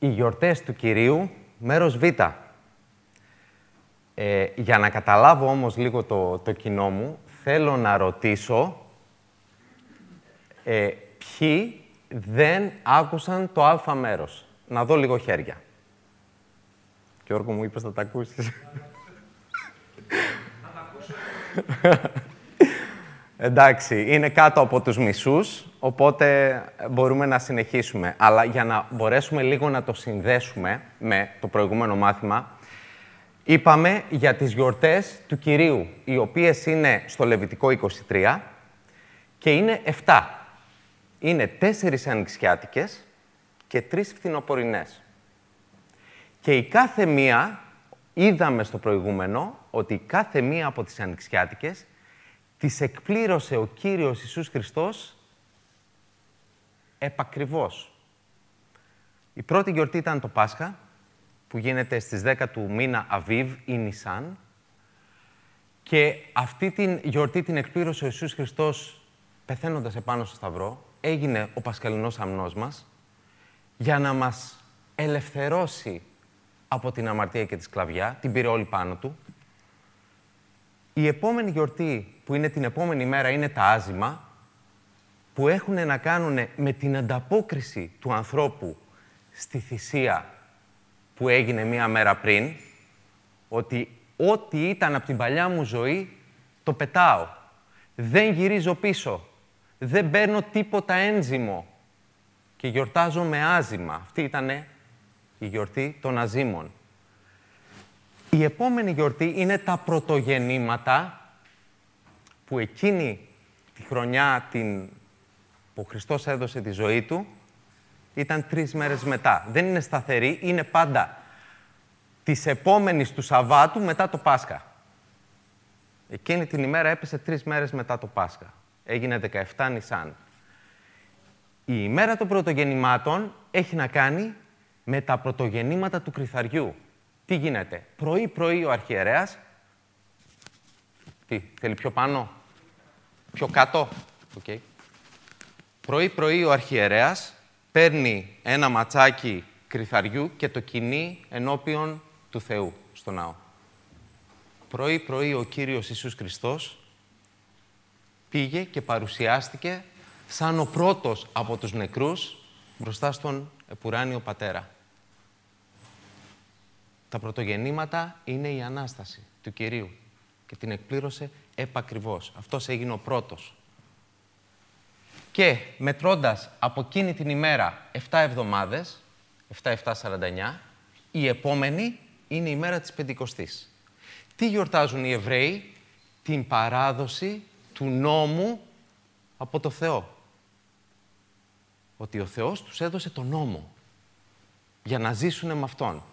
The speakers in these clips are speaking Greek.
Οι γιορτές του Κυρίου, μέρος Β. Για να καταλάβω όμως λίγο το κοινό μου, θέλω να ρωτήσω ποιοι δεν άκουσαν το α μέρος. Να δω λίγο χέρια. Γιώργο, μου είπες να τα ακούσεις. Εντάξει, είναι κάτω από τους μισούς, οπότε μπορούμε να συνεχίσουμε. Αλλά για να μπορέσουμε λίγο να το συνδέσουμε με το προηγούμενο μάθημα, είπαμε για τις γιορτές του Κυρίου, οι οποίες είναι στο Λεβιτικό 23 και είναι 7. Είναι 4 ανοιξιάτικες και 3 φθινοπορεινές. Και η κάθε μία, είδαμε στο προηγούμενο, ότι η κάθε μία από τις ανοιξιάτικες τις εκπλήρωσε ο Κύριος Ιησούς Χριστός επακριβώς. Η πρώτη γιορτή ήταν το Πάσχα, που γίνεται στις 10 του μήνα Αβίβ ή Νισάν, και αυτή την γιορτή την εκπλήρωσε ο Ιησούς Χριστός πεθαίνοντας επάνω στο Σταυρό. Έγινε ο Πασχαλινός αμνός μας για να μας ελευθερώσει από την αμαρτία και τη σκλαβιά, την πήρε όλη πάνω του. Η επόμενη γιορτή, που είναι την επόμενη μέρα, είναι τα άζημα, που έχουν να κάνουν με την ανταπόκριση του ανθρώπου στη θυσία που έγινε μία μέρα πριν, ότι ό,τι ήταν από την παλιά μου ζωή, το πετάω. Δεν γυρίζω πίσω. Δεν παίρνω τίποτα ένζυμο. Και γιορτάζω με άζημα. Αυτή ήταν η γιορτή των αζήμων. Η επόμενη γιορτή είναι τα πρωτογεννήματα, που εκείνη τη χρονιά που ο Χριστός έδωσε τη ζωή του, ήταν 3 μέρες μετά. Δεν είναι σταθερή, είναι πάντα της επόμενης του Σαββάτου μετά το Πάσχα. Εκείνη την ημέρα έπεσε 3 μέρες μετά το Πάσχα. Έγινε 17 Νισάν. Η ημέρα των πρωτογεννημάτων έχει να κάνει με τα πρωτογεννήματα του Κρυθαριού. Τι γίνεται? Πρωί-πρωί ο αρχιερέας... Τι, θέλει πιο πάνω? Πιο κάτω? Okay. Πρωί-πρωί ο αρχιερέας παίρνει ένα ματσάκι κρυθαριού και το κινεί ενώπιον του Θεού, στο ναό. Πρωί-πρωί ο Κύριος Ιησούς Χριστός πήγε και παρουσιάστηκε σαν ο πρώτος από τους νεκρούς μπροστά στον επουράνιο Πατέρα. Τα πρωτογεννήματα είναι η Ανάσταση του Κυρίου και την εκπλήρωσε επακριβώς. Αυτός έγινε ο πρώτος. Και μετρώντας από εκείνη την ημέρα 7 εβδομάδες, 7-7-49, η επόμενη είναι η μέρα της Πεντηκοστής. Τι γιορτάζουν οι Εβραίοι? Την παράδοση του νόμου από το Θεό. Ότι ο Θεός τους έδωσε τον νόμο για να ζήσουν με Αυτόν.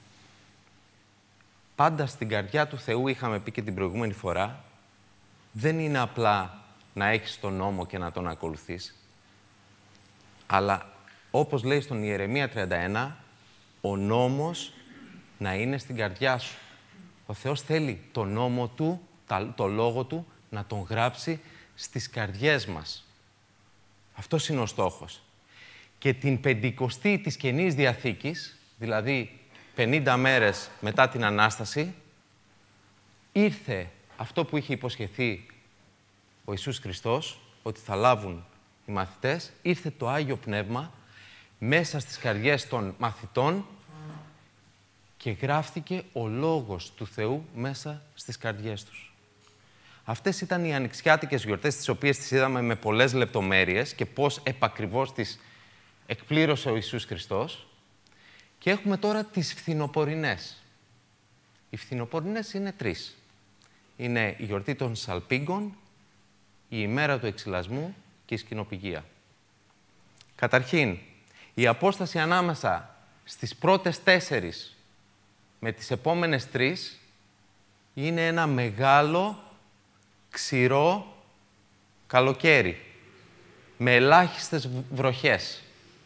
Πάντα στην καρδιά του Θεού, είχαμε πει και την προηγούμενη φορά, δεν είναι απλά να έχεις τον νόμο και να τον ακολουθείς, αλλά όπως λέει στον Ιερεμία 31, ο νόμος να είναι στην καρδιά σου. Ο Θεός θέλει τον νόμο Του, το λόγο Του, να τον γράψει στις καρδιές μας. Αυτός είναι ο στόχος. Και την Πεντηκοστή της Καινής Διαθήκης, δηλαδή 50 μέρες μετά την Ανάσταση, ήρθε αυτό που είχε υποσχεθεί ο Ιησούς Χριστός, ότι θα λάβουν οι μαθητές, ήρθε το Άγιο Πνεύμα μέσα στις καρδιές των μαθητών και γράφτηκε ο Λόγος του Θεού μέσα στις καρδιές τους. Αυτές ήταν οι ανοιξιάτικες γιορτές, τις οποίες τις είδαμε με πολλές λεπτομέρειες και πώς επακριβώς τις εκπλήρωσε ο Ιησούς Χριστός. Και έχουμε τώρα τις φθινοπορεινές. Οι φθινοπορεινές είναι 3. Είναι η γιορτή των Σαλπίγκων, η ημέρα του εξυλασμού και η σκηνοπηγία. Καταρχήν, η απόσταση ανάμεσα στις πρώτες 4 με τις επόμενες 3 είναι ένα μεγάλο, ξηρό καλοκαίρι, με ελάχιστες βροχές.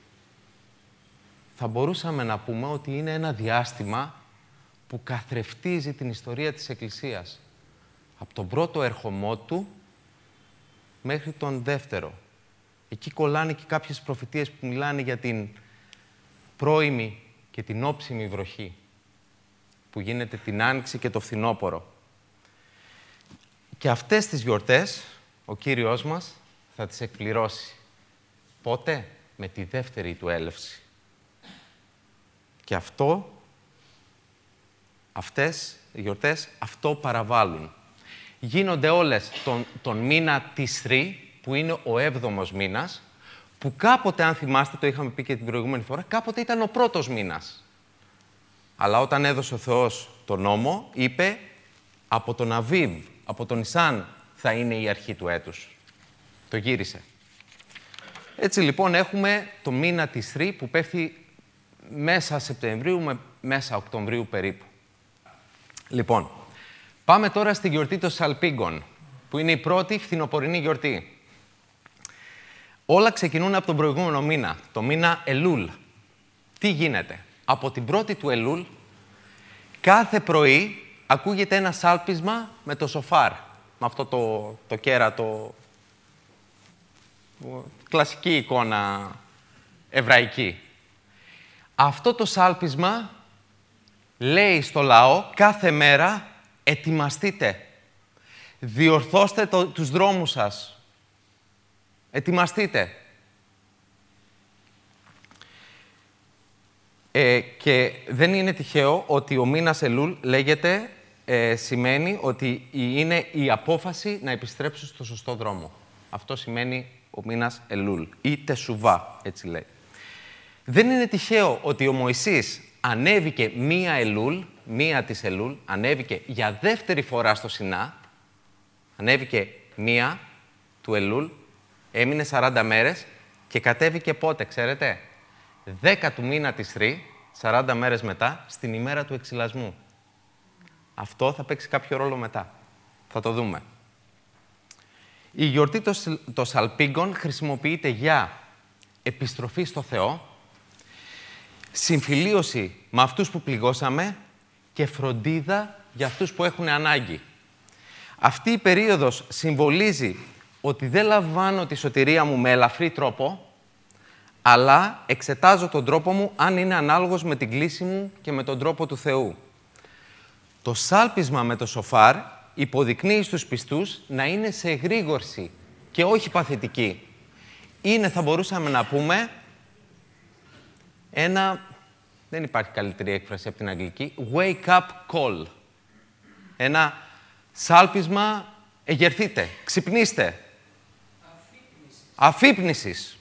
Θα μπορούσαμε να πούμε ότι είναι ένα διάστημα που καθρεφτίζει την ιστορία της Εκκλησίας. Από τον πρώτο ερχομό του μέχρι τον δεύτερο. Εκεί κολλάνε και κάποιες προφητείες που μιλάνε για την πρώιμη και την όψιμη βροχή που γίνεται την Άνοιξη και το φθινόπωρο. Και αυτές τις γιορτές ο Κύριος μας θα τις εκπληρώσει. Πότε? Με τη δεύτερη του έλευση. Και αυτές οι γιορτές αυτό παραβάλλουν. Γίνονται όλες τον μήνα Τισρή, που είναι ο 7ος μήνας, που κάποτε, αν θυμάστε, το είχαμε πει και την προηγούμενη φορά, κάποτε ήταν ο πρώτος μήνας. Αλλά όταν έδωσε ο Θεός τον νόμο, είπε από τον Αβίβ, από τον Ισάν θα είναι η αρχή του έτους. Το γύρισε. Έτσι λοιπόν έχουμε το μήνα Τισρή που πέφτει μέσα Σεπτεμβρίου με μέσα Οκτωβρίου περίπου. Λοιπόν, πάμε τώρα στη γιορτή των Σαλπίγκων, που είναι η πρώτη φθινοπορεινή γιορτή. Όλα ξεκινούν από τον προηγούμενο μήνα, το μήνα Ελούλ. Τι γίνεται? Από την πρώτη του Ελούλ, κάθε πρωί ακούγεται ένα σάλπισμα με το σοφάρ. Με αυτό το κέρατο, κλασική εικόνα εβραϊκή. Αυτό το σάλπισμα λέει στο λαό κάθε μέρα ετοιμαστείτε, διορθώστε τους δρόμους σας, ετοιμαστείτε. Και δεν είναι τυχαίο ότι ο μήνας Ελούλ λέγεται, σημαίνει ότι είναι η απόφαση να επιστρέψει στο σωστό δρόμο. Αυτό σημαίνει ο μήνας Ελούλ ή Τεσουβά, έτσι λέει. Δεν είναι τυχαίο ότι ο Μωυσής ανέβηκε μία της Ελούλ, ανέβηκε για δεύτερη φορά στο Σινά, ανέβηκε μία του Ελούλ, έμεινε 40 μέρες και κατέβηκε πότε, ξέρετε? 10 του μήνα Τισρή, 40 μέρες μετά, στην ημέρα του εξυλασμού. Αυτό θα παίξει κάποιο ρόλο μετά. Θα το δούμε. Η γιορτή των Σαλπίγκων χρησιμοποιείται για επιστροφή στο Θεό, συμφιλίωση με αυτούς που πληγώσαμε και φροντίδα για αυτούς που έχουν ανάγκη. Αυτή η περίοδος συμβολίζει ότι δεν λαμβάνω τη σωτηρία μου με ελαφρύ τρόπο, αλλά εξετάζω τον τρόπο μου αν είναι ανάλογος με την κλίση μου και με τον τρόπο του Θεού. Το σάλπισμα με το σοφάρ υποδεικνύει στους πιστούς να είναι σε εγρήγορση και όχι παθητική. Είναι, θα μπορούσαμε να πούμε, δεν υπάρχει καλύτερη έκφραση από την αγγλική, wake up call. Ένα σάλπισμα, εγερθείτε, ξυπνήστε. Αφύπνισης.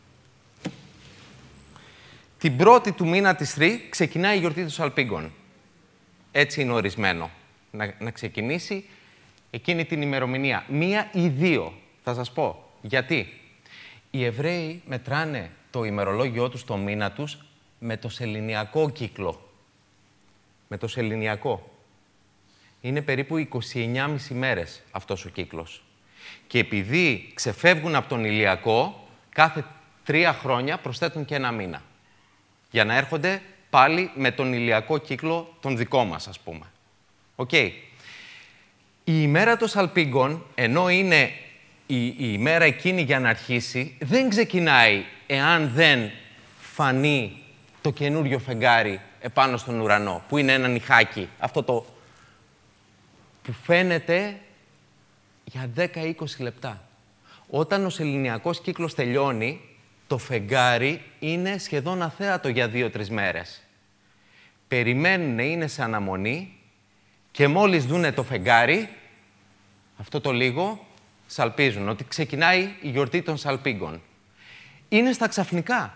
Την πρώτη του μήνα Τισρή ξεκινάει η γιορτή των Σαλπίγκων. Έτσι είναι ορισμένο. Να ξεκινήσει εκείνη την ημερομηνία. 1 ή 2. Θα σας πω. Γιατί? Οι Εβραίοι μετράνε το ημερολόγιό τους, το μήνα τους, με το σεληνιακό κύκλο. Με το σεληνιακό. Είναι περίπου 29,5 μέρες αυτός ο κύκλος. Και επειδή ξεφεύγουν από τον ηλιακό, κάθε 3 χρόνια προσθέτουν και 1 μήνα. Για να έρχονται πάλι με τον ηλιακό κύκλο τον δικό μας, ας πούμε. Οκ. Η ημέρα των Σαλπίγκων, ενώ είναι η ημέρα εκείνη για να αρχίσει, δεν ξεκινάει εάν δεν φανεί το καινούριο φεγγάρι επάνω στον ουρανό, που είναι ένα νυχάκι. Αυτό το που φαίνεται για 10-20 λεπτά. Όταν ο σεληνιακός κύκλος τελειώνει, το φεγγάρι είναι σχεδόν αθέατο για 2-3 μέρες. Περιμένουν, είναι σε αναμονή και μόλις δούνε το φεγγάρι, αυτό το λίγο, σαλπίζουν ότι ξεκινάει η γιορτή των Σαλπίγκων. Είναι στα ξαφνικά.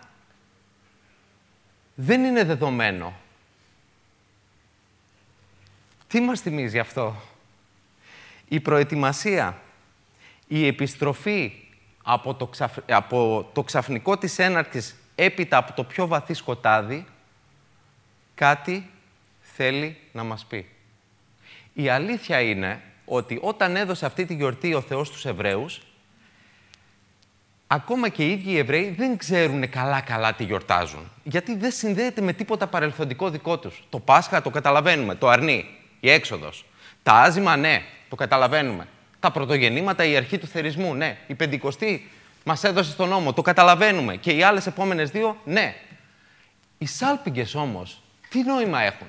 Δεν είναι δεδομένο. Τι μας θυμίζει αυτό? Η προετοιμασία, η επιστροφή από το ξαφνικό της έναρξης έπειτα από το πιο βαθύ σκοτάδι, κάτι θέλει να μας πει. Η αλήθεια είναι ότι όταν έδωσε αυτή τη γιορτή ο Θεός στους Εβραίους, ακόμα και οι ίδιοι οι Εβραίοι δεν ξέρουν καλά-καλά τι γιορτάζουν. Γιατί δεν συνδέεται με τίποτα παρελθοντικό δικό τους. Το Πάσχα το καταλαβαίνουμε, το αρνί, η έξοδος. Τα άζημα, ναι, το καταλαβαίνουμε. Τα πρωτογεννήματα, η αρχή του θερισμού, ναι. Η Πεντηκοστή μας έδωσε στον νόμο, το καταλαβαίνουμε. Και οι άλλες επόμενες 2, ναι. Οι σάλπιγγες όμως, τι νόημα έχουν?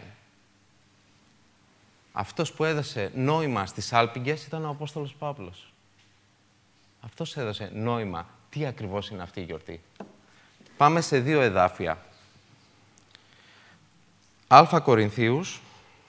Αυτός που έδωσε νόημα στις σάλπιγγες ήταν ο Απόστολος Παύλος. Αυτός έδωσε νόημα. Τι ακριβώς είναι αυτή η γιορτή? Πάμε σε 2 εδάφια. Α Κορινθίους,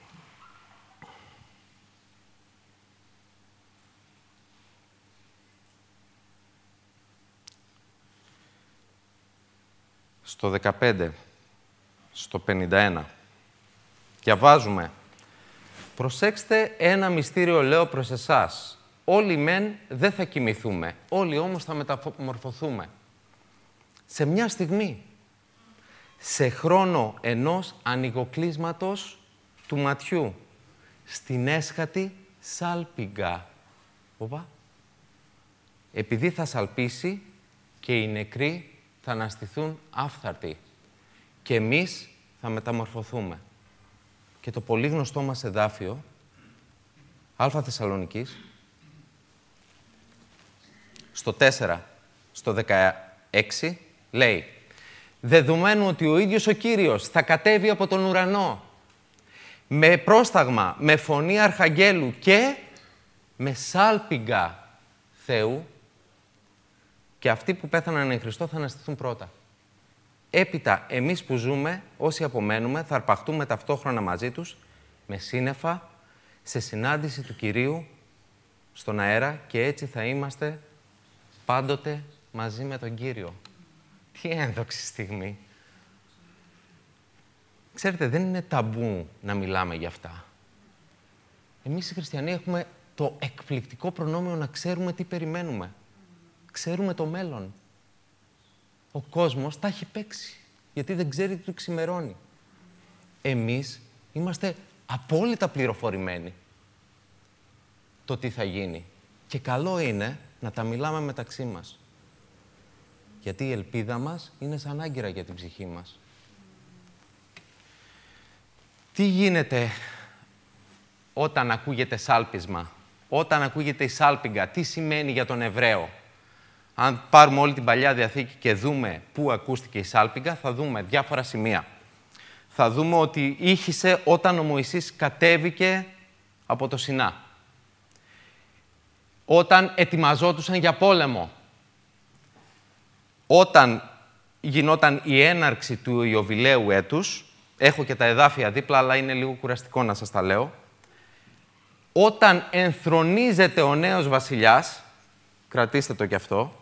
στο 15, στο 51. Διαβάζουμε. Προσέξτε, ένα μυστήριο λέω προς εσάς. Όλοι μεν δεν θα κοιμηθούμε, όλοι όμως θα μεταμορφωθούμε. Σε μια στιγμή, σε χρόνο ενός ανοιγοκλείσματος του ματιού, στην έσχατη σάλπιγγα. Οπα. Επειδή θα σαλπίσει και οι νεκροί θα αναστηθούν άφθαρτοι και εμείς θα μεταμορφωθούμε. Και το πολύ γνωστό μας εδάφιο, Α Θεσσαλονικής, στο 4, στο 16, λέει «Δεδομένου ότι ο ίδιος ο Κύριος θα κατέβει από τον ουρανό με πρόσταγμα, με φωνή αρχαγγέλου και με σάλπιγγα Θεού, και αυτοί που πέθαναν εν Χριστώ θα αναστηθούν πρώτα. Έπειτα, εμείς που ζούμε, όσοι απομένουμε, θα αρπαχτούμε ταυτόχρονα μαζί τους, με σύννεφα, σε συνάντηση του Κυρίου στον αέρα και έτσι θα είμαστε πάντοτε μαζί με τον Κύριο». Τι ένδοξη στιγμή. Ξέρετε, δεν είναι ταμπού να μιλάμε για αυτά. Εμείς οι χριστιανοί έχουμε το εκπληκτικό προνόμιο να ξέρουμε τι περιμένουμε. Ξέρουμε το μέλλον. Ο κόσμος τα έχει παίξει, γιατί δεν ξέρει τι του ξημερώνει. Εμείς είμαστε απόλυτα πληροφορημένοι το τι θα γίνει. Και καλό είναι να τα μιλάμε μεταξύ μας. Γιατί η ελπίδα μας είναι σαν άγκυρα για την ψυχή μας. Τι γίνεται όταν ακούγεται σάλπισμα, όταν ακούγεται η σάλπιγγα, τι σημαίνει για τον Εβραίο? Αν πάρουμε όλη την Παλιά Διαθήκη και δούμε πού ακούστηκε η σάλπιγγα, θα δούμε διάφορα σημεία. Θα δούμε ότι ήχησε όταν ο Μωυσής κατέβηκε από το Σινά. Όταν ετοιμαζόντουσαν για πόλεμο. Όταν γινόταν η έναρξη του Ιωβιλέου έτους, έχω και τα εδάφια δίπλα, αλλά είναι λίγο κουραστικό να σας τα λέω. Όταν ενθρονίζεται ο νέος βασιλιάς, κρατήστε το κι αυτό,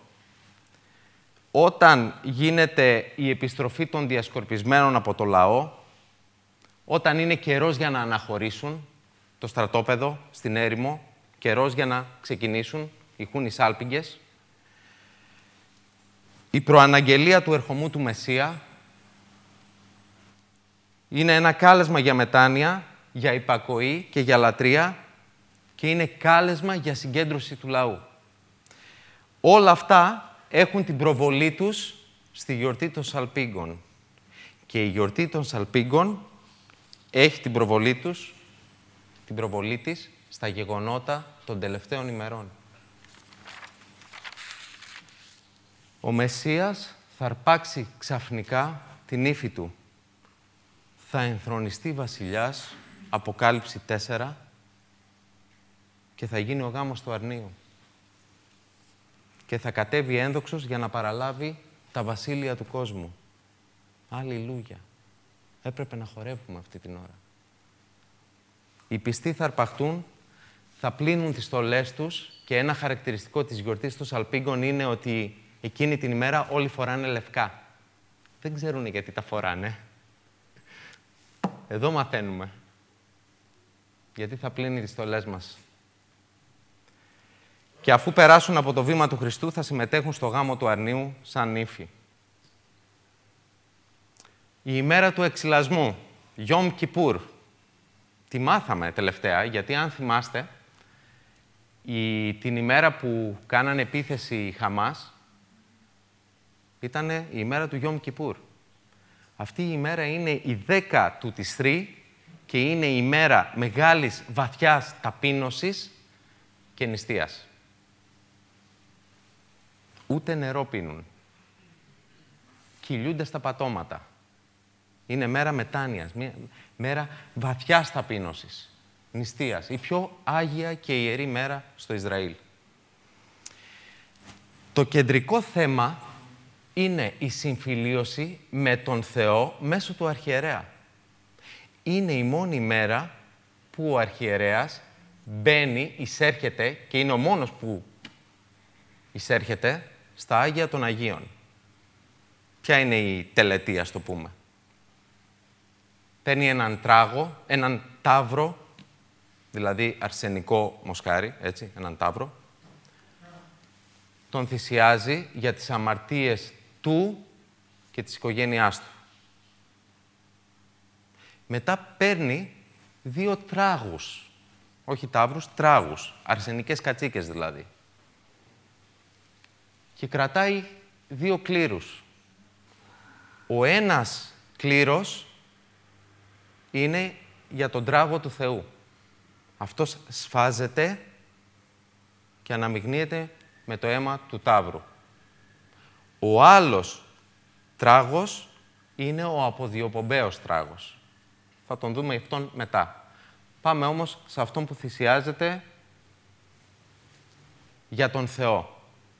όταν γίνεται η επιστροφή των διασκορπισμένων από το λαό, όταν είναι καιρός για να αναχωρήσουν το στρατόπεδο στην έρημο, καιρός για να ξεκινήσουν, ηχούν οι σάλπιγγες, η προαναγγελία του ερχομού του Μεσσία είναι ένα κάλεσμα για μετάνοια, για υπακοή και για λατρεία και είναι κάλεσμα για συγκέντρωση του λαού. Όλα αυτά έχουν την προβολή τους στη γιορτή των Σαλπίγγων. Και η γιορτή των Σαλπίγγων έχει την προβολή της στα γεγονότα των τελευταίων ημερών. Ο Μεσσίας θα αρπάξει ξαφνικά την ύφη του. Θα ενθρονιστεί βασιλιάς, Αποκάλυψη 4, και θα γίνει ο γάμος του αρνίου. Και θα κατέβει ένδοξος για να παραλάβει τα βασίλεια του κόσμου. Αλληλούια. Έπρεπε να χορεύουμε αυτή την ώρα. Οι πιστοί θα αρπαχτούν, θα πλύνουν τις στολές τους και ένα χαρακτηριστικό της γιορτής των Σαλπίγγων είναι ότι εκείνη την ημέρα όλοι φοράνε λευκά. Δεν ξέρουν γιατί τα φοράνε. Εδώ μαθαίνουμε. Γιατί θα πλύνει τις στολές μας. Και αφού περάσουν από το βήμα του Χριστού, θα συμμετέχουν στο γάμο του αρνίου σαν ύφη. Η ημέρα του εξυλασμού, Γιόμ Κιπούρ, τη μάθαμε τελευταία, γιατί αν θυμάστε, την ημέρα που κάνανε επίθεση οι Χαμάς, ήταν η ημέρα του Γιόμ Κιπούρ. Αυτή η ημέρα είναι η 10 του Τισρή και είναι η ημέρα μεγάλης βαθιάς ταπείνωσης και νηστείας. Ούτε νερό πίνουν. Κυλιούνται στα πατώματα. Είναι μέρα μετάνοιας, μια μέρα βαθιάς ταπείνωσης, νηστείας. Η πιο άγια και ιερή μέρα στο Ισραήλ. Το κεντρικό θέμα είναι η συμφιλίωση με τον Θεό μέσω του αρχιερέα. Είναι η μόνη μέρα που ο αρχιερέας μπαίνει, εισέρχεται και είναι ο μόνος που εισέρχεται στα Άγια των Αγίων. Ποια είναι η τελετή, ας το πούμε. Παίρνει έναν τράγο, έναν ταύρο, δηλαδή αρσενικό μοσχάρι, έτσι, έναν ταύρο, τον θυσιάζει για τις αμαρτίες του και της οικογένειάς του. Μετά παίρνει 2 τράγους, όχι ταύρους, τράγους, αρσενικές κατσίκες δηλαδή. Και κρατάει 2 κλήρους. Ο ένας κλήρος είναι για τον τράγο του Θεού. Αυτός σφάζεται και αναμειγνύεται με το αίμα του ταύρου. Ο άλλος τράγος είναι ο αποδιοπομπαίος τράγος. Θα τον δούμε αυτόν μετά. Πάμε όμως σε αυτόν που θυσιάζεται για τον Θεό.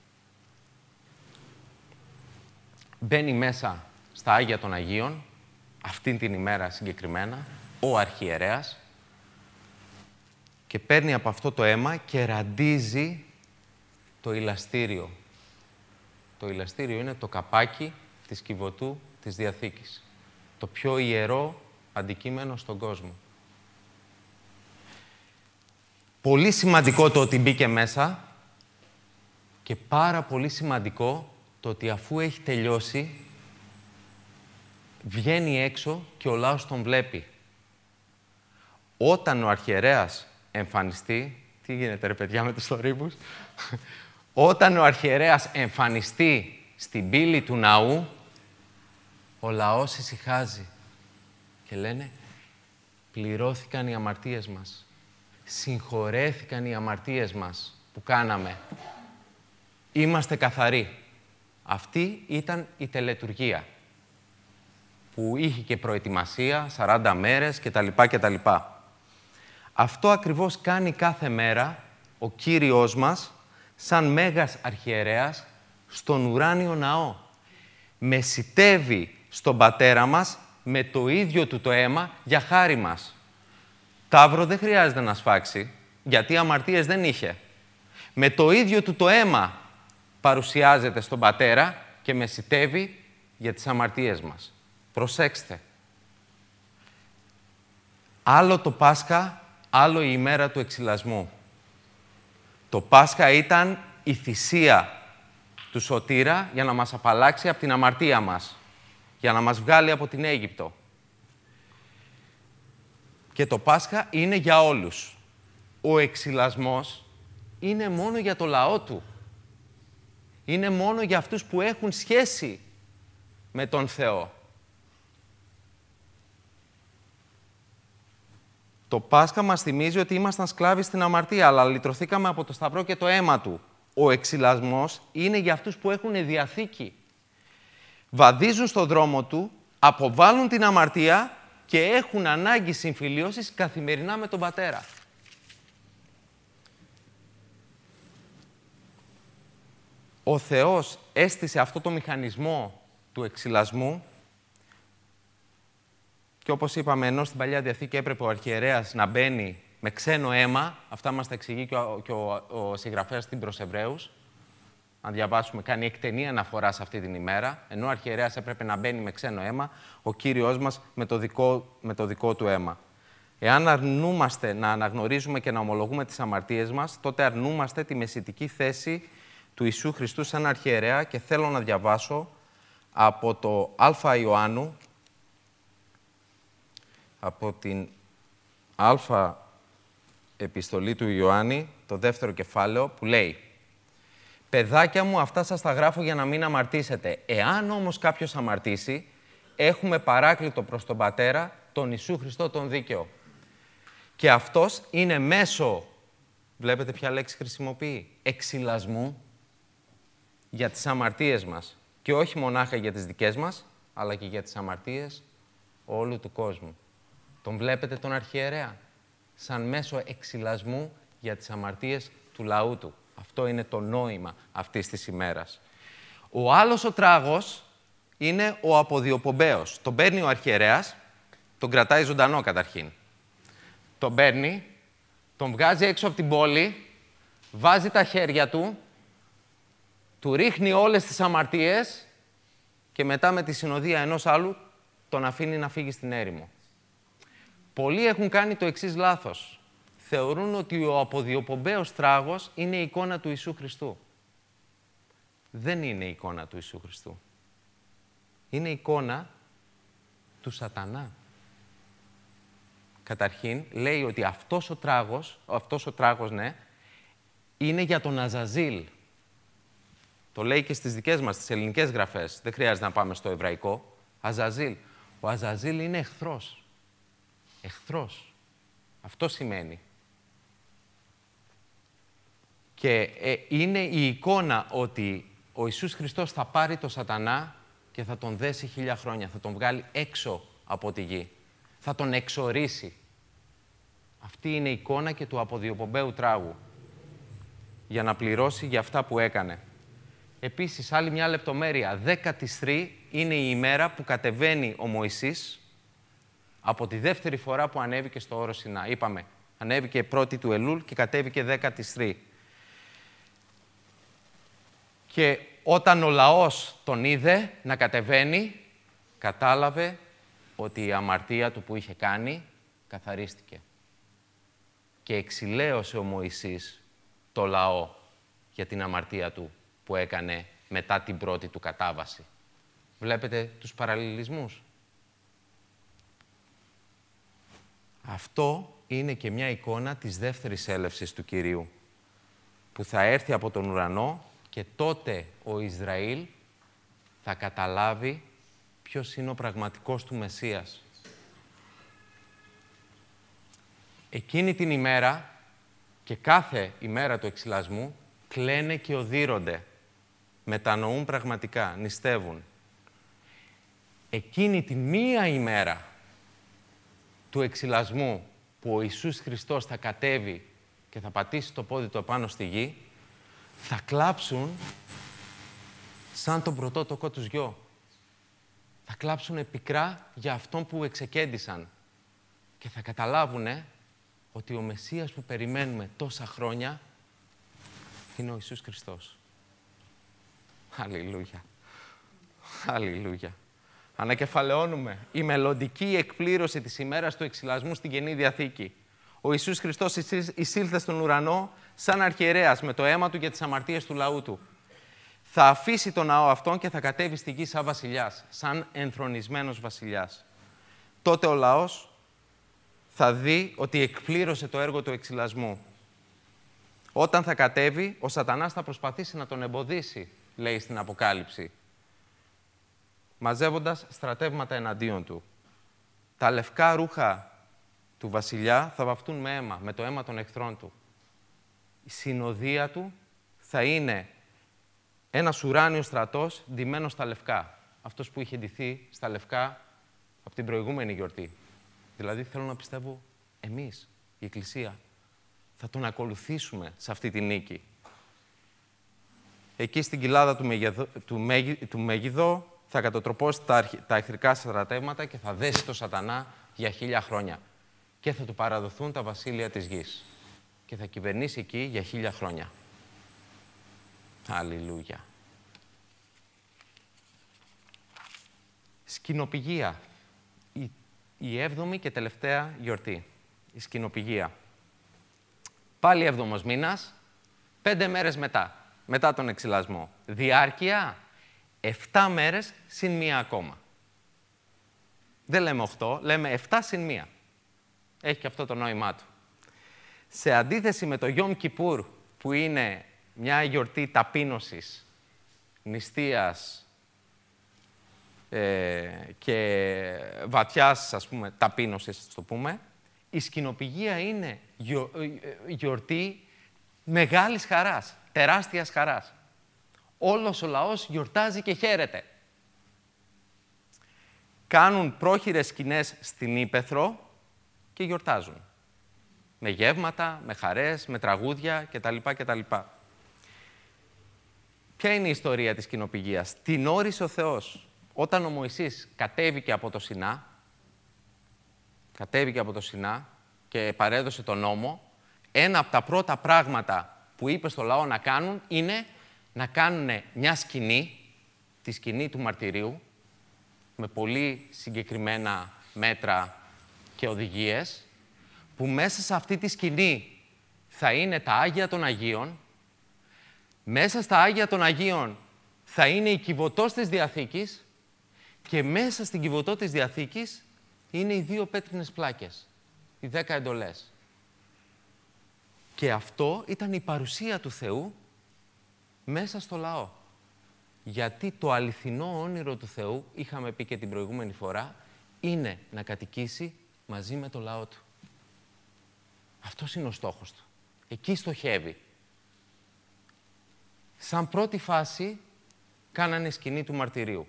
Μπαίνει μέσα στα Άγια των Αγίων, αυτήν την ημέρα συγκεκριμένα, ο αρχιερέας και παίρνει από αυτό το αίμα και ραντίζει το ηλαστήριο. Το ηλαστήριο είναι το καπάκι της κυβωτού της Διαθήκης. Το πιο ιερό αντικείμενο στον κόσμο. Πολύ σημαντικό το ότι μπήκε μέσα και πάρα πολύ σημαντικό το ότι αφού έχει τελειώσει βγαίνει έξω και ο λαός τον βλέπει. Όταν ο αρχιερέας εμφανιστεί... Τι γίνεται ρε παιδιά με τους θορύβους? Όταν ο αρχιερέας εμφανιστεί στην πύλη του ναού, ο λαός ησυχάζει και λένε πληρώθηκαν οι αμαρτίες μας. Συγχωρέθηκαν οι αμαρτίες μας που κάναμε. Είμαστε καθαροί. Αυτή ήταν η τελετουργία που είχε και προετοιμασία, 40 μέρες κτλ. Αυτό ακριβώς κάνει κάθε μέρα ο Κύριος μας σαν Μέγας Αρχιερέας στον ουράνιο ναό. Μεσιτεύει στον Πατέρα μας με το ίδιο του το αίμα για χάρη μας. Ταύρο δεν χρειάζεται να σφάξει, γιατί αμαρτίες δεν είχε. Με το ίδιο του το αίμα παρουσιάζεται στον Πατέρα και μεσιτεύει για τις αμαρτίες μας. Προσέξτε. Άλλο το Πάσχα, άλλο η ημέρα του εξιλασμού. Το Πάσχα ήταν η θυσία του Σωτήρα για να μας απαλλάξει από την αμαρτία μας, για να μας βγάλει από την Αίγυπτο. Και το Πάσχα είναι για όλους. Ο εξιλασμός είναι μόνο για το λαό του. Είναι μόνο για αυτούς που έχουν σχέση με τον Θεό. Το Πάσχα μας θυμίζει ότι ήμασταν σκλάβοι στην αμαρτία, αλλά λυτρωθήκαμε από το Σταυρό και το αίμα του. Ο εξιλασμός είναι για αυτούς που έχουν διαθήκη. Βαδίζουν στον δρόμο του, αποβάλλουν την αμαρτία και έχουν ανάγκη συμφιλίωσης καθημερινά με τον Πατέρα. Ο Θεός έστησε αυτό το μηχανισμό του εξιλασμού και όπως είπαμε, ενώ στην Παλιά Διαθήκη έπρεπε ο αρχιερέας να μπαίνει με ξένο αίμα, αυτά μας τα εξηγεί και ο συγγραφέας στην προς Εβραίους, αν διαβάσουμε, κάνει εκτενή αναφορά σε αυτή την ημέρα, ενώ ο αρχιερέας έπρεπε να μπαίνει με ξένο αίμα, ο Κύριος μας με το δικό του αίμα. Εάν αρνούμαστε να αναγνωρίζουμε και να ομολογούμε τις αμαρτίες μας, τότε αρνούμαστε τη μεσητική θέση του Ιησού Χριστού σαν αρχιερέα και θέλω να διαβάσω από το Α Ιωάννου, από την Α επιστολή του Ιωάννη, το 2ο κεφάλαιο, που λέει «Παιδάκια μου, αυτά σας τα γράφω για να μην αμαρτήσετε. Εάν όμως κάποιος αμαρτήσει, έχουμε παράκλητο προς τον Πατέρα, τον Ιησού Χριστό τον Δίκαιο. Και αυτός είναι μέσω, βλέπετε ποια λέξη χρησιμοποιεί, εξιλασμού για τις αμαρτίες μας. Και όχι μονάχα για τις δικές μας, αλλά και για τις αμαρτίες όλου του κόσμου. Τον βλέπετε τον αρχιερέα σαν μέσο εξυλασμού για τις αμαρτίες του λαού του. Αυτό είναι το νόημα αυτής της ημέρας. Ο άλλος ο τράγος είναι ο αποδιοπομπαίος. Τον παίρνει ο αρχιερέας, τον κρατάει ζωντανό καταρχήν. Τον παίρνει, τον βγάζει έξω από την πόλη, βάζει τα χέρια του, του ρίχνει όλες τις αμαρτίες και μετά με τη συνοδεία ενός άλλου τον αφήνει να φύγει στην έρημο. Πολλοί έχουν κάνει το εξής λάθος. Θεωρούν ότι ο αποδιοπομπαίος τράγος είναι η εικόνα του Ιησού Χριστού. Δεν είναι η εικόνα του Ιησού Χριστού. Είναι η εικόνα του σατανά. Καταρχήν, λέει ότι αυτός ο τράγος, ναι, είναι για τον Αζαζήλ. Το λέει και στις δικές μας, τις ελληνικές γραφές. Δεν χρειάζεται να πάμε στο εβραϊκό. Αζαζήλ. Ο Αζαζήλ είναι εχθρός. Εχθρός. Αυτό σημαίνει. Και είναι η εικόνα ότι ο Ιησούς Χριστός θα πάρει το σατανά και θα τον δέσει 1000 χρόνια. Θα τον βγάλει έξω από τη γη. Θα τον εξορίσει. Αυτή είναι η εικόνα και του αποδιοπομπαίου τράγου. Για να πληρώσει για αυτά που έκανε. Επίσης, άλλη μια λεπτομέρεια. 10 είναι η ημέρα που κατεβαίνει ο Μωυσής από τη δεύτερη φορά που ανέβηκε στο όρο Σινά. Είπαμε, ανέβηκε 1η του Ελούλ και κατέβηκε 10 Και όταν ο λαός τον είδε να κατεβαίνει, κατάλαβε ότι η αμαρτία του που είχε κάνει καθαρίστηκε. Και εξηλαίωσε ο Μωυσής το λαό για την αμαρτία του που έκανε μετά την πρώτη του κατάβαση. Βλέπετε τους παραλληλισμούς. Αυτό είναι και μια εικόνα της δεύτερης έλευσης του Κυρίου, που θα έρθει από τον ουρανό και τότε ο Ισραήλ θα καταλάβει ποιος είναι ο πραγματικός του Μεσσίας. Εκείνη την ημέρα και κάθε ημέρα του εξυλασμού κλαίνε και οδύρονται. Μετανοούν πραγματικά, νηστεύουν. Εκείνη τη μία ημέρα του εξυλασμού που ο Ιησούς Χριστός θα κατέβει και θα πατήσει το πόδι του επάνω στη γη, θα κλάψουν σαν τον πρωτότοκο τους γιο. Θα κλάψουν πικρά για αυτόν που εξεκέντησαν και θα καταλάβουνε ότι ο Μεσσίας που περιμένουμε τόσα χρόνια είναι ο Ιησούς Χριστός. Αλληλούια. Αλληλούια. Ανακεφαλαιώνουμε η μελλοντική εκπλήρωση της ημέρας του εξυλασμού στην Καινή Διαθήκη. Ο Ιησούς Χριστός εισήλθε στον ουρανό σαν αρχιερέας με το αίμα του για τις αμαρτίες του λαού του. Θα αφήσει τον ναό αυτόν και θα κατέβει στη γη σαν βασιλιάς, σαν ενθρονισμένος βασιλιάς. Τότε ο λαός θα δει ότι εκπλήρωσε το έργο του εξυλασμού. Όταν θα κατέβει, ο σατανάς θα προσπαθήσει να τον εμποδίσει, λέει στην Αποκάλυψη, μαζεύοντας στρατεύματα εναντίον του. Τα λευκά ρούχα του βασιλιά θα βαφτούν με αίμα, με το αίμα των εχθρών του. Η συνοδεία του θα είναι ένας ουράνιος στρατός ντυμένος στα λευκά. Αυτός που είχε ντυθεί στα λευκά από την προηγούμενη γιορτή. Δηλαδή, θέλω να πιστεύω, εμείς, η Εκκλησία, θα τον ακολουθήσουμε σε αυτή τη νίκη. Εκεί στην κοιλάδα του Μέγιδο θα κατοτροπώσει τα εχθρικά στρατεύματα και θα δέσει το σατανά για 1000 χρόνια. Και θα του παραδοθούν τα βασίλεια της γης. Και θα κυβερνήσει εκεί για 1000 χρόνια. Αλληλούια. Σκηνοπηγία. Η 7η και τελευταία γιορτή. Η σκηνοπηγία. Πάλι 7ος μήνας, 5 μέρες μετά τον εξυλασμό. Διάρκεια 7 μέρες συν 1 ακόμα. Δεν λέμε 8, λέμε 7 συν 1. Έχει και αυτό το νόημά του. Σε αντίθεση με το Γιόμ Κιπούρ, που είναι μια γιορτή ταπείνωσης, νηστείας και βαθιάς, ας πούμε, ταπείνωσης, ας το πούμε, η σκηνοπηγία είναι γιορτή μεγάλης χαράς, τεράστιας χαράς. Όλος ο λαός γιορτάζει και χαίρεται. κάνουν πρόχειρες σκηνές στην Ύπαιθρο και γιορτάζουν. Με γεύματα, με χαρές, με τραγούδια κτλ. Ποια είναι η ιστορία της κοινοπηγίας? Την όρισε ο Θεός. Όταν ο Μωυσής κατέβηκε από το Σινά και παρέδωσε τον νόμο, ένα από τα πρώτα πράγματα που είπε στο λαό να κάνουν είναι να κάνουν μια σκηνή, τη σκηνή του μαρτυρίου, με πολύ συγκεκριμένα μέτρα και οδηγίες, που μέσα σε αυτή τη σκηνή θα είναι τα Άγια των Αγίων, μέσα στα Άγια των Αγίων θα είναι η κυβωτός της Διαθήκης και μέσα στην κυβωτό της Διαθήκης είναι οι 2 πέτρινες πλάκες, οι 10 εντολές. Και αυτό ήταν η παρουσία του Θεού μέσα στο λαό. Γιατί το αληθινό όνειρο του Θεού, είχαμε πει και την προηγούμενη φορά, είναι να κατοικήσει μαζί με το λαό του. Αυτός είναι ο στόχος του. Εκεί στοχεύει. Σαν πρώτη φάση, κάνανε σκηνή του μαρτυρίου.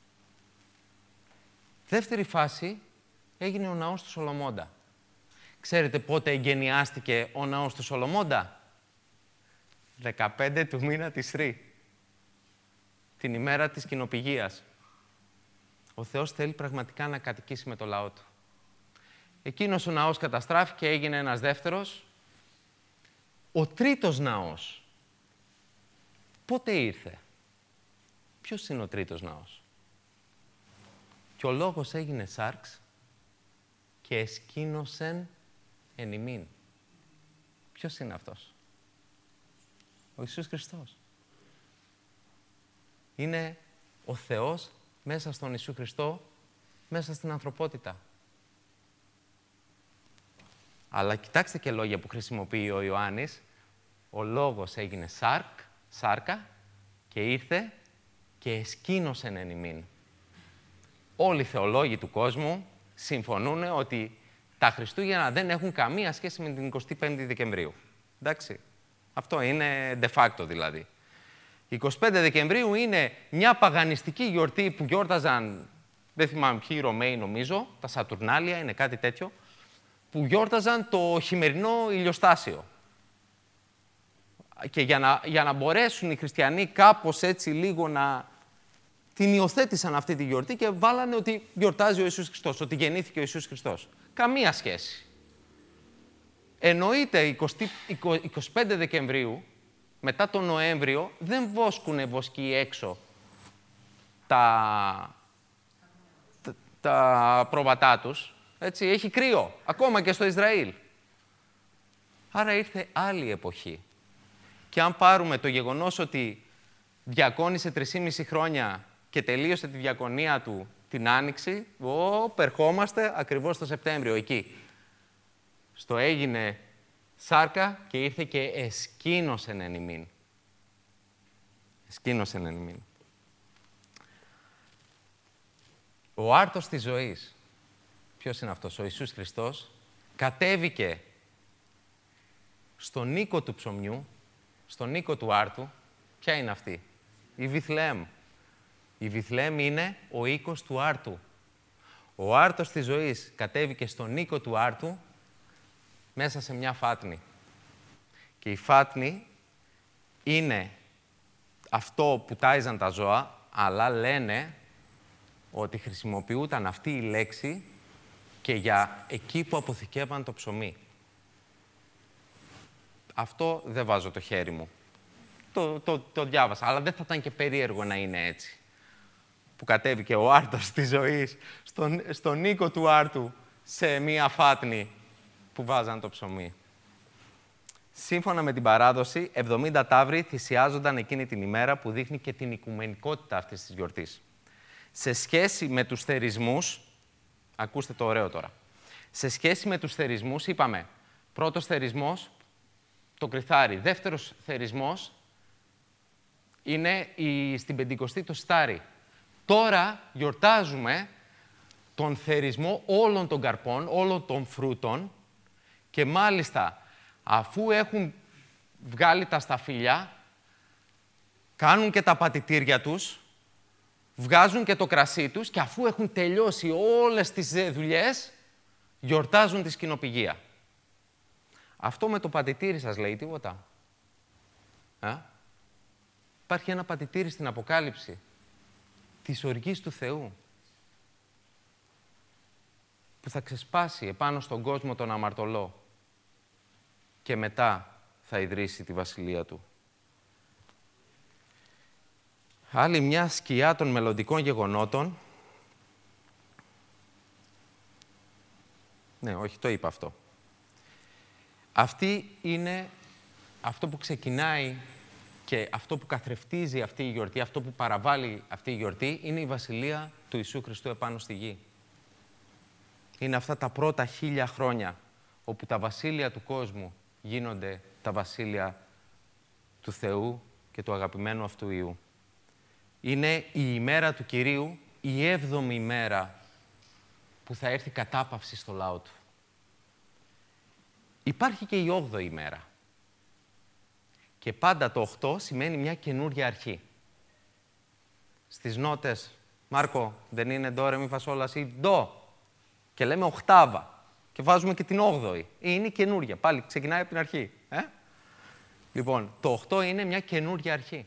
Δεύτερη φάση, έγινε ο ναός του Σολομώντα. Ξέρετε πότε εγκαινιάστηκε ο ναός του Σολομώντα? 15 του μήνα Τισρή. Την ημέρα της κοινοπηγίας. Ο Θεός θέλει πραγματικά να κατοικήσει με το λαό του. Εκείνος ο ναός καταστράφηκε, έγινε ένας δεύτερος. Ο τρίτος ναός. Πότε ήρθε? Ποιος είναι ο τρίτος ναός? Και ο Λόγος έγινε σάρξ και εσκήνωσεν εν ημίν. Ποιος είναι αυτός? Ο Ιησούς Χριστός. Είναι ο Θεός μέσα στον Ιησού Χριστό, μέσα στην ανθρωπότητα. Αλλά κοιτάξτε και λόγια που χρησιμοποιεί ο Ιωάννης. Ο Λόγος έγινε σάρκα και ήρθε και εσκήνωσεν εν ημίν. Όλοι οι θεολόγοι του κόσμου συμφωνούν ότι τα Χριστούγεννα δεν έχουν καμία σχέση με την 25η Δεκεμβρίου. Εντάξει. Αυτό είναι de facto δηλαδή. 25 Δεκεμβρίου είναι μια παγανιστική γιορτή που γιόρταζαν, δεν θυμάμαι ποιοι, οι Ρωμαίοι νομίζω, τα Σατουρνάλια, είναι κάτι τέτοιο, που γιόρταζαν το χειμερινό ηλιοστάσιο. Και για να μπορέσουν οι χριστιανοί κάπως έτσι λίγο να την υιοθέτησαν αυτή τη γιορτή και βάλανε ότι γιορτάζει ο Ιησούς Χριστός, ότι γεννήθηκε ο Ιησούς Χριστός. Καμία σχέση. Εννοείται 25 Δεκεμβρίου, μετά τον Νοέμβριο, δεν βόσκουνε βοσκοί έξω τα πρόβατά τους. Έτσι, έχει κρύο, ακόμα και στο Ισραήλ. Άρα ήρθε άλλη εποχή. Και αν πάρουμε το γεγονός ότι διακόνησε 3,5 χρόνια και τελείωσε τη διακονία του την Άνοιξη, περχόμαστε ακριβώς το Σεπτέμβριο, εκεί. Στο έγινε σάρκα και ήρθε και εσκήνωσεν εν ημίν. Εσκήνωσεν εν ημίν. Ο άρτος της ζωής. Ποιος είναι αυτός? Ο Ιησούς Χριστός κατέβηκε στον οίκο του ψωμιού, στον οίκο του άρτου. Ποια είναι αυτή? Η Βιθλεέμ. Η Βιθλεέμ είναι ο οίκος του άρτου. Ο άρτος της ζωής κατέβηκε στον οίκο του άρτου μέσα σε μια φάτνη. Και η φάτνη είναι αυτό που τάιζαν τα ζώα, αλλά λένε ότι χρησιμοποιούταν αυτή η λέξη και για εκεί που αποθηκεύαν το ψωμί. Αυτό δεν βάζω το χέρι μου. Το διάβασα, αλλά δεν θα ήταν και περίεργο να είναι έτσι. Που κατέβηκε ο άρτος της ζωής στον οίκο του άρτου σε μία φάτνη που βάζαν το ψωμί. Σύμφωνα με την παράδοση, 70 ταύροι θυσιάζονταν εκείνη την ημέρα, που δείχνει και την οικουμενικότητα αυτής της γιορτής. Σε σχέση με τους θερισμούς, ακούστε το ωραίο τώρα. Σε σχέση με τους θερισμούς, είπαμε, πρώτος θερισμός, το κρυθάρι. Δεύτερος θερισμός είναι στην Πεντηκοστή το στάρι. Τώρα γιορτάζουμε τον θερισμό όλων των καρπών, όλων των φρούτων και μάλιστα αφού έχουν βγάλει τα σταφύλια, κάνουν και τα πατητήρια τους, βγάζουν και το κρασί τους και αφού έχουν τελειώσει όλες τις δουλειές, γιορτάζουν τη σκηνοπηγία. Αυτό με το πατητήρι σας λέει τίποτα? Υπάρχει ένα πατητήρι στην Αποκάλυψη της οργής του Θεού που θα ξεσπάσει επάνω στον κόσμο τον αμαρτωλό και μετά θα ιδρύσει τη βασιλεία του. Άλλη μια σκιά των μελλοντικών γεγονότων. Ναι, όχι, το είπα αυτό. Αυτή είναι αυτό που ξεκινάει και αυτό που καθρεφτίζει αυτή η γιορτή, αυτό που παραβάλλει αυτή η γιορτή, είναι η βασιλεία του Ιησού Χριστού επάνω στη γη. Είναι αυτά τα πρώτα 1000 χρόνια, όπου τα βασίλεια του κόσμου γίνονται τα βασίλεια του Θεού και του αγαπημένου αυτού Υιού. Είναι η ημέρα του Κυρίου, η 7η ημέρα που θα έρθει κατάπαυση στο λαό του. Υπάρχει και η 8η ημέρα. Και πάντα το 8 σημαίνει μια καινούρια αρχή. Στις νότες, Μάρκο, δεν είναι ντο, ρε, μη, φα, σόλα, σι, ντο. Και λέμε οκτάβα. Και βάζουμε και την 8η. Είναι καινούρια. Πάλι ξεκινάει από την αρχή. Λοιπόν, το 8 είναι μια καινούρια αρχή.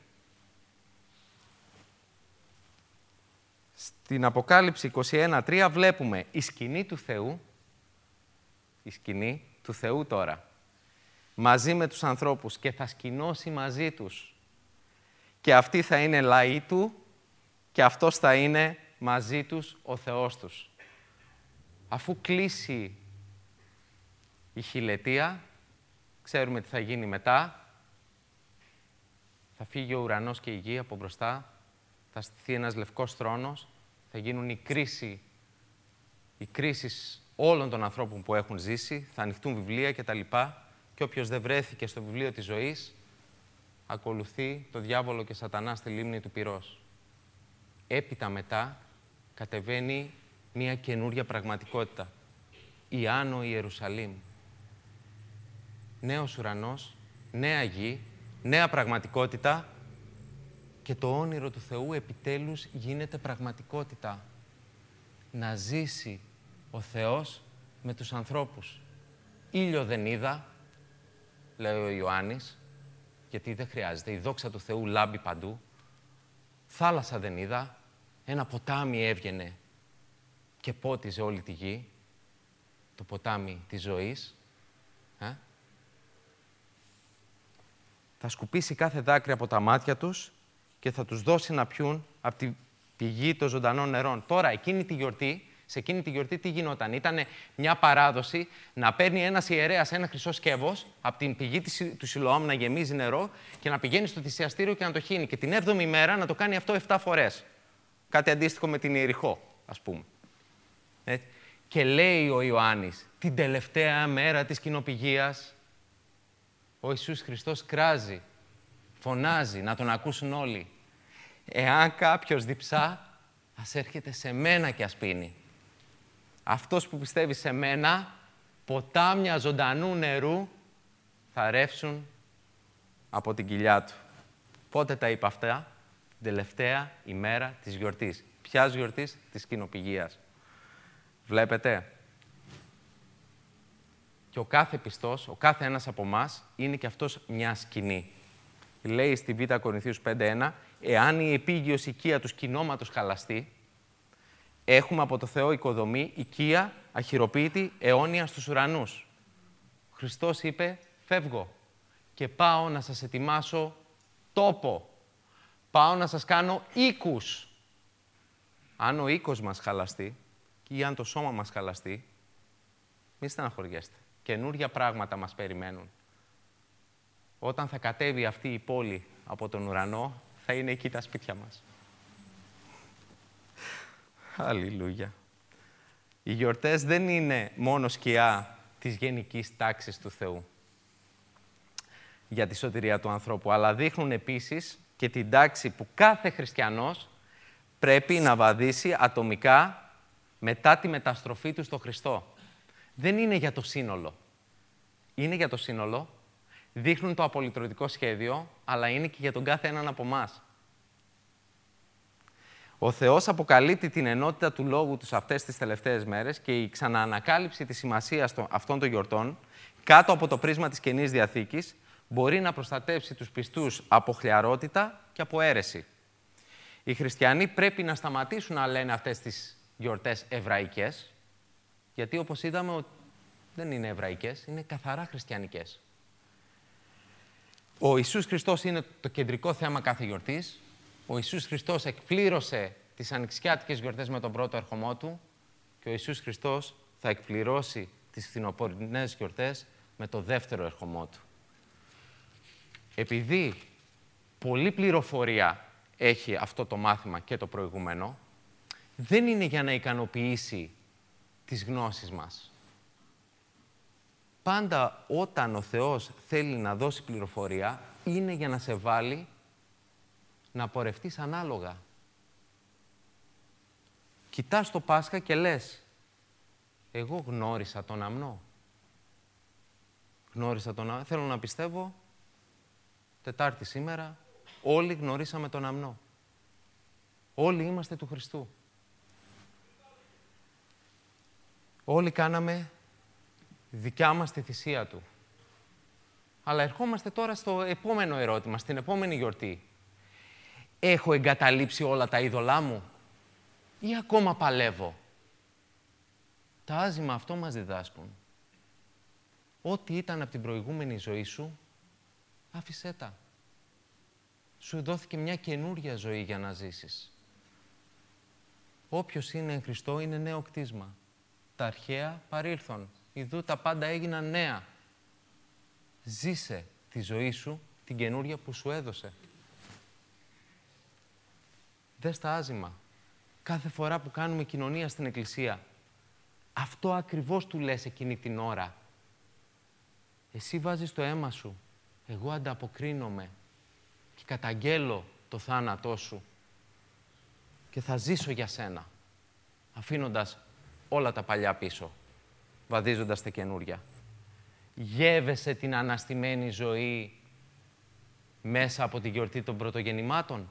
Στην Αποκάλυψη 21:3 βλέπουμε η σκηνή του Θεού, η σκηνή του Θεού τώρα, μαζί με τους ανθρώπους και θα σκηνώσει μαζί τους. Και αυτοί θα είναι λαοί του και αυτός θα είναι μαζί τους ο Θεός τους. Αφού κλείσει η χιλετία, ξέρουμε τι θα γίνει μετά. Θα φύγει ο ουρανός και η γη από μπροστά, θα στηθεί ένας λευκός θρόνος, θα γίνουν οι κρίσεις όλων των ανθρώπων που έχουν ζήσει, θα ανοιχτούν βιβλία κτλ. Και όποιος δεν βρέθηκε στο βιβλίο της ζωής, ακολουθεί το διάβολο και σατανά στη λίμνη του πυρός. Έπειτα μετά κατεβαίνει μια καινούρια πραγματικότητα. Η Άνω Ιερουσαλήμ. Νέος ουρανός, νέα γη, νέα πραγματικότητα και το όνειρο του Θεού επιτέλους γίνεται πραγματικότητα. Να ζήσει ο Θεός με τους ανθρώπους. Ήλιο δεν είδα, λέει ο Ιωάννης, γιατί δεν χρειάζεται. Η δόξα του Θεού λάμπει παντού. Θάλασσα δεν είδα, ένα ποτάμι έβγαινε και πότιζε όλη τη γη. Το ποτάμι της ζωής. Θα σκουπίσει κάθε δάκρυ από τα μάτια τους και θα τους δώσει να πιούν από τη πηγή των ζωντανών νερών. Τώρα, σε εκείνη τη γιορτή τι γινόταν? Ήταν μια παράδοση να παίρνει ένας ιερέας ένα χρυσό σκεύος από την πηγή του Σιλοάμ να γεμίζει νερό και να πηγαίνει στο θυσιαστήριο και να το χύνει. Και την 7η μέρα να το κάνει αυτό 7 φορές. Κάτι αντίστοιχο με την Ιεριχώ, ας πούμε. Και λέει ο Ιωάννης, την τελευταία μέρα της κοινοπηγίας, ο Ιησούς Χριστός κράζει, φωνάζει, να τον ακούσουν όλοι. Εάν κάποιος διψά, ας έρχεται σε μένα και ας πίνει. Αυτός που πιστεύει σε μένα, ποτάμια ζωντανού νερού θα ρεύσουν από την κοιλιά του. Πότε τα είπα αυτά? Την τελευταία ημέρα της γιορτής. Ποιας γιορτής? Της κοινοπηγίας. Βλέπετε? Και ο κάθε πιστός, ο κάθε ένας από εμάς, είναι και αυτός μια σκηνή. Λέει στη Β' Κορινθίους 5:1, εάν η επίγειος οικία του σκηνώματος χαλαστεί, έχουμε από το Θεό οικοδομή, οικία, αχυροποίητη, αιώνια στους ουρανούς. Ο Χριστός είπε, φεύγω και πάω να σας ετοιμάσω τόπο. Πάω να σας κάνω οίκους. Αν ο οίκος μας χαλαστεί ή αν το σώμα μας χαλαστεί, μη στεναχωριέστε. Καινούρια πράγματα μας περιμένουν. Όταν θα κατέβει αυτή η πόλη από τον ουρανό, θα είναι εκεί τα σπίτια μας. Αλληλούια. Οι γιορτές δεν είναι μόνο σκιά της γενικής τάξης του Θεού για τη σωτηρία του ανθρώπου, αλλά δείχνουν επίσης και την τάξη που κάθε χριστιανός πρέπει να βαδίσει ατομικά μετά τη μεταστροφή του στο Χριστό. Δεν είναι για το σύνολο. Είναι για το σύνολο, δείχνουν το απολυτρωτικό σχέδιο, αλλά είναι και για τον κάθε έναν από εμάς. Ο Θεός αποκαλύπτει την ενότητα του Λόγου Του αυτές τις τελευταίες μέρες και η ξαναανακάλυψη της σημασίας αυτών των γιορτών κάτω από το πρίσμα της Καινής Διαθήκης μπορεί να προστατεύσει τους πιστούς από χλιαρότητα και από αίρεση. Οι χριστιανοί πρέπει να σταματήσουν να λένε αυτές τις γιορτές εβραϊκές, γιατί όπως είδαμε δεν είναι εβραϊκές, είναι καθαρά χριστιανικές. Ο Ιησούς Χριστός είναι το κεντρικό θέμα κάθε γιορτής. Ο Ιησούς Χριστός εκπλήρωσε τις ανοιξιάτικες γιορτές με τον πρώτο ερχομό Του και ο Ιησούς Χριστός θα εκπληρώσει τις φθινοπορεινές γιορτές με το δεύτερο ερχομό Του. Επειδή πολλή πληροφορία έχει αυτό το μάθημα και το προηγούμενο, δεν είναι για να ικανοποιήσει τις γνώσεις μας. Πάντα όταν ο Θεός θέλει να δώσει πληροφορία, είναι για να σε βάλει να πορευτείς ανάλογα. Κοιτάς το Πάσχα και λες, εγώ γνώρισα τον αμνό. Γνώρισα τον αμνό. Θέλω να πιστεύω, Τετάρτη σήμερα, όλοι γνωρίσαμε τον αμνό. Όλοι είμαστε του Χριστού. Όλοι κάναμε δικιά μας τη θυσία Του. Αλλά ερχόμαστε τώρα στο επόμενο ερώτημα, στην επόμενη γιορτή. Έχω εγκαταλείψει όλα τα είδωλά μου ή ακόμα παλεύω? Τα άζημα αυτό μας διδάσκουν. Ό,τι ήταν από την προηγούμενη ζωή σου, άφησέ τα. Σου δόθηκε μια καινούρια ζωή για να ζήσεις. Όποιος είναι εν Χριστώ είναι νέο κτίσμα. Τα αρχαία παρήλθον. Ιδού τα πάντα έγιναν νέα. Ζήσε τη ζωή σου, την καινούρια που σου έδωσε. Δες τα άζημα. Κάθε φορά που κάνουμε κοινωνία στην Εκκλησία, αυτό ακριβώς του λες εκείνη την ώρα. Εσύ βάζεις το αίμα σου, εγώ ανταποκρίνομαι και καταγγέλω το θάνατό σου και θα ζήσω για σένα, αφήνοντας όλα τα παλιά πίσω, βαδίζοντας τα καινούρια. Γεύεσαι την αναστημένη ζωή μέσα από τη γιορτή των πρωτογεννημάτων.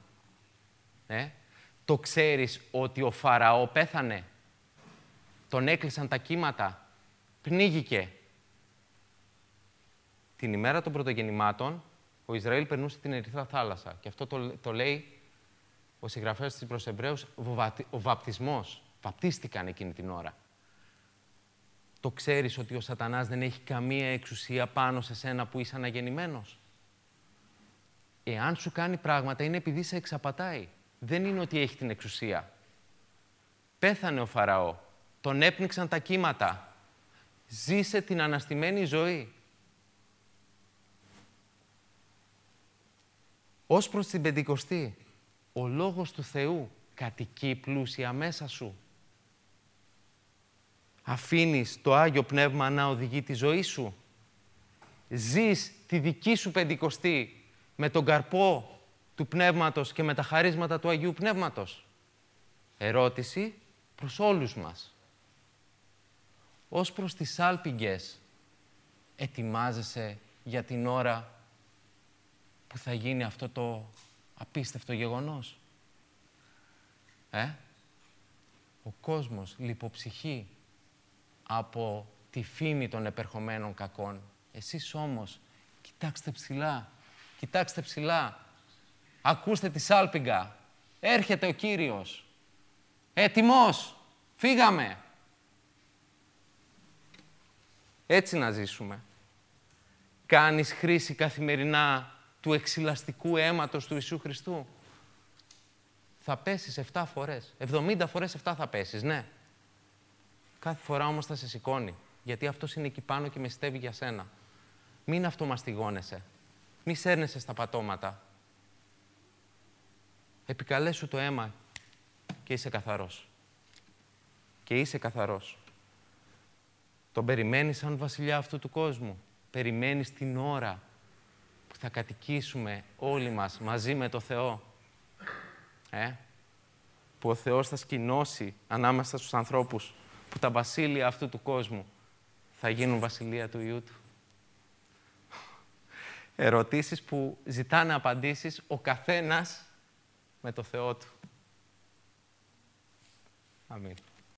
Το ξέρεις ότι ο Φαραώ πέθανε. Τον έκλεισαν τα κύματα. Πνίγηκε. Την ημέρα των πρωτογεννημάτων, ο Ισραήλ περνούσε την Ερυθρά Θάλασσα. Και αυτό το λέει ο συγγραφέας της προς Εβραίους, ο βαπτισμός. Βαπτίστηκαν εκείνη την ώρα. Το ξέρεις ότι ο Σατανάς δεν έχει καμία εξουσία πάνω σε σένα που είσαι αναγεννημένος? Εάν σου κάνει πράγματα, είναι επειδή σε εξαπατάει. Δεν είναι ότι έχει την εξουσία. Πέθανε ο Φαραώ. Τον έπνιξαν τα κύματα. Ζήσε την αναστημένη ζωή. Ως προς την Πεντηκοστή, ο Λόγος του Θεού κατοικεί πλούσια μέσα σου. Αφήνεις το Άγιο Πνεύμα να οδηγεί τη ζωή σου. Ζεις τη δική σου Πεντηκοστή με τον καρπό του Πνεύματος και με τα χαρίσματα του Αγίου Πνεύματος. Ερώτηση προς όλους μας. Ως προς τις σάλπιγγες, ετοιμάζεσαι για την ώρα που θα γίνει αυτό το απίστευτο γεγονός? Ο κόσμος λιποψυχεί από τη φήμη των επερχομένων κακών. Εσείς όμως, κοιτάξτε ψηλά, κοιτάξτε ψηλά. Ακούστε τη σάλπιγγα. Έρχεται ο Κύριος. Έτοιμος. Φύγαμε. Έτσι να ζήσουμε. Κάνεις χρήση καθημερινά του εξηλαστικού αίματος του Ιησού Χριστού? Θα πέσεις 7 φορές. 70 φορές 7 θα πέσεις, ναι. Κάθε φορά όμως θα σε σηκώνει. Γιατί αυτός είναι εκεί πάνω και μεστεύει για σένα. Μην αυτομαστιγώνεσαι. Μη σέρνεσαι στα πατώματα. Επικαλέσου το αίμα και είσαι καθαρός. Και είσαι καθαρός. Τον περιμένεις σαν βασιλιά αυτού του κόσμου. Περιμένεις την ώρα που θα κατοικήσουμε όλοι μας μαζί με το Θεό. Που ο Θεός θα σκηνώσει ανάμεσα στους ανθρώπους, που τα βασίλεια αυτού του κόσμου θα γίνουν βασιλεία του Υιού Του. Ερωτήσεις που ζητάνε απαντήσεις ο καθένας με το Θεό του. Αμήν.